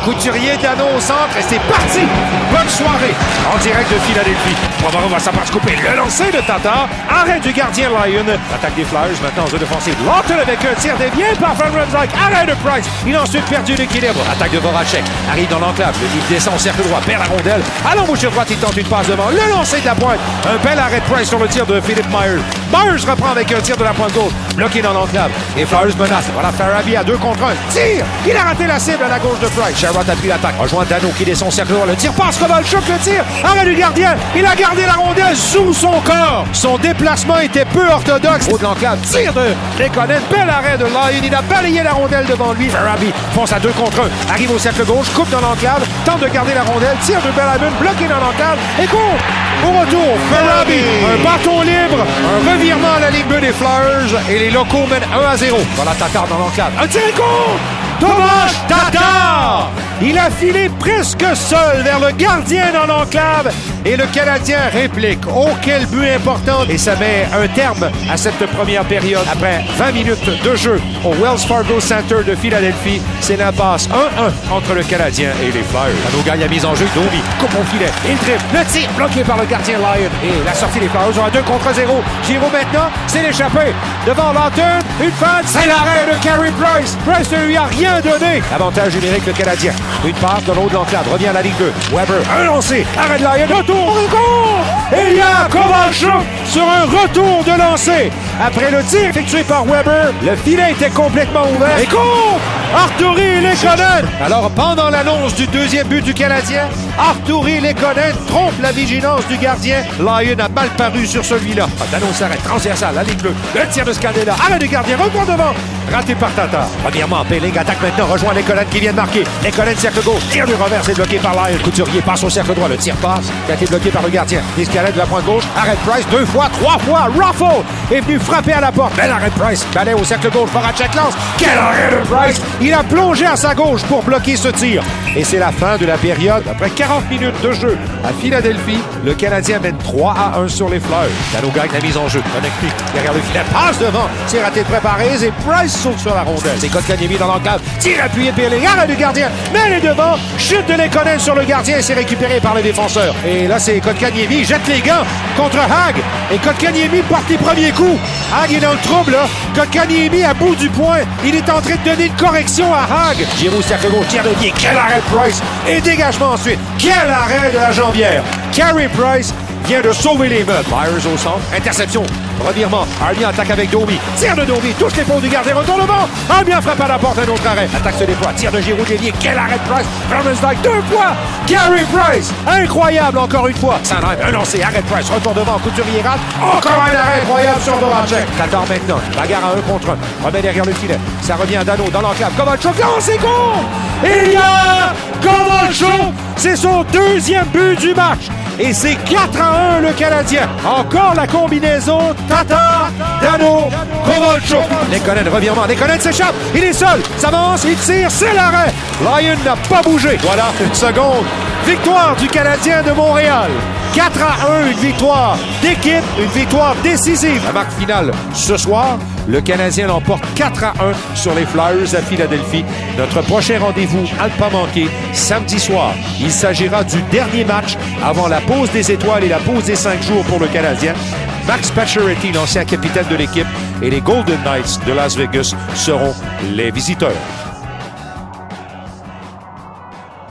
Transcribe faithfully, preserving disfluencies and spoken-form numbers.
Couturier, Dano au centre et c'est parti! Bonne soirée en direct de Philadelphie. Provorov va savoir se couper. Le lancer de Tatar. Arrêt du gardien Lyon. Attaque des Flyers maintenant en zone offensive. Lawton avec un tir dévié par Van Riemsdyk. Arrêt de Price. Il a ensuite perdu l'équilibre. Attaque de Voracek. Arrive dans l'enclave. Il descend au cercle droit. Perd la rondelle. À l'embouchure droite, il tente une passe devant. Le lancer de la pointe. Un bel arrêt de Price sur le tir de Philip Myers. Myers reprend avec un tir de la pointe gauche. Bloqué dans l'enclave. Et Flyers menace. Voilà Farabee à deux contre un. Tire! Il a raté la cible à la gauche de Price. Sherrod a pris l'attaque. Rejoint Dano qui descend au cercle droit. Le tir passe. Kovalchuk le tir. Arrêt du gardien. Il a gardé la rondelle sous son corps. Son déplacement était peu orthodoxe. Au de l'enclave. Tir de Lekonen. Bel arrêt de Lyon. Il a balayé la rondelle devant lui. Farabee fonce à deux contre un. Arrive au cercle gauche. Coupe dans l'enclave. Tente de garder la rondelle. Tire de Bellavin. Bloqué dans l'enclave. Et court. Au retour. Farabee. Un bâton libre. Un revirement à la ligne bleue des Flyers. Et les locaux mènent un à zéro. Voilà Tatar dans l'enclave. Un tir et contre. Tomas Tatar! Il a filé presque seul vers le gardien dans l'enclave et le Canadien réplique. Oh, quel but important! Et ça met un terme à cette première période. Après vingt minutes de jeu au Wells Fargo Center de Philadelphie, c'est l'impasse un un entre le Canadien et les Flyers. Dano gagne la mise en jeu. Domi coupe au filet. Il dribble. Le tir bloqué par le gardien Lyon. Et la sortie des Flyers ont un deux contre zéro. Giro maintenant, c'est l'échappée. Devant Lawton, une fan. C'est l'arrêt de Carey Price. Price ne lui a rien donné. Avantage numérique le Canadien. Une passe de l'autre de l'enclave. Revient à la ligne deux. Weber, un lancé. Arrêt de Lyon. Retour. Et il y a Kovalchuk sur un retour de lancer. Après le tir effectué par Weber, le filet était complètement ouvert. Et contre Artturi Lekonen. Alors, pendant l'annonce du deuxième but du Canadien, Artturi Lekonen trompe la vigilance du gardien. Lyon a mal paru sur celui-là. Dano s'arrête. Transversal, la ligne bleue. Le tir de Scandella. Arrêt du gardien. Retour devant. Raté par Tatar. Premièrement, Pelling attaque maintenant. Rejoint Lekonen qui vient de marquer. Lekonen, cercle gauche. Tire du revers. C'est bloqué par Lyon. Couturier passe au cercle droit. Le tir passe. Qui a été bloqué par le gardien. Escalade de la pointe gauche. Arrêt de Price. Deux fois, trois fois. Ruffle est venu frapper à la porte. Bel arrêt de Price. Balai au cercle gauche. Voracek lance. Quel arrêt de Price! Il a plongé à sa gauche pour bloquer ce tir. Et c'est la fin de la période. Après quarante minutes de jeu à Philadelphie, le Canadien mène trois à un sur les Flyers. Dano gagne la mise en jeu. Connecté derrière le filet. Passe devant. C'est raté de préparé. Et Price saute sur la rondelle. C'est Kotkaniemi dans l'enclave. Tire appuyé de Pelling. Arrêt du gardien. Mais il est devant. Chute de Lekonen sur le gardien et c'est récupéré par les défenseurs. Et là, c'est Kotkaniemi. Jette les gants contre Hag. Et Kotkaniemi porte les premiers coups. Hag est dans le trouble, là. Kotkaniemi à bout du poing. Il est en train de donner une correction à Hag. Giroux, cercle gauche, tire de pied. Quel arrêt de Price. Et dégagement ensuite. Quel arrêt de la jambière. Carey Price vient de sauver les meubles. Myers au centre. Interception. Revirement. Armia attaque avec Domi. Tire de Domi. Touche l'épaule du gardien. Retournement. Armia frappe à la porte. Un autre arrêt. Attaque se déploie. Tire de Giroux dévié. Quel arrêt de Price. Riemsdyk deux fois. Carey Price. Incroyable encore une fois. Sandheim. Un lancé. Arrêt de Price. Retour devant. Couturier rate. Encore un arrêt incroyable sur Voracek. Tatar maintenant. Bagarre à un contre un. Remet derrière le filet. Ça revient à Dano dans l'enclave. Kovalchuk. Lancé contre. Il y a Kovalchuk. C'est son deuxième but du match. Et c'est quatre à un le Canadien. Encore la combinaison Tatar, Dano, Kovalchuk. Lekonen, revirement. Lekonen s'échappe. Il est seul. S'avance, il tire. C'est l'arrêt. Lyon n'a pas bougé. Voilà une seconde. Victoire du Canadien de Montréal. quatre à un, une victoire d'équipe, une victoire décisive. La marque finale ce soir, le Canadien l'emporte quatre à un sur les Flyers à Philadelphie. Notre prochain rendez-vous, à ne pas manquer, samedi soir. Il s'agira du dernier match avant la pause des étoiles et la pause des cinq jours pour le Canadien. Max Pacioretty, l'ancien capitaine de l'équipe, et les Golden Knights de Las Vegas seront les visiteurs.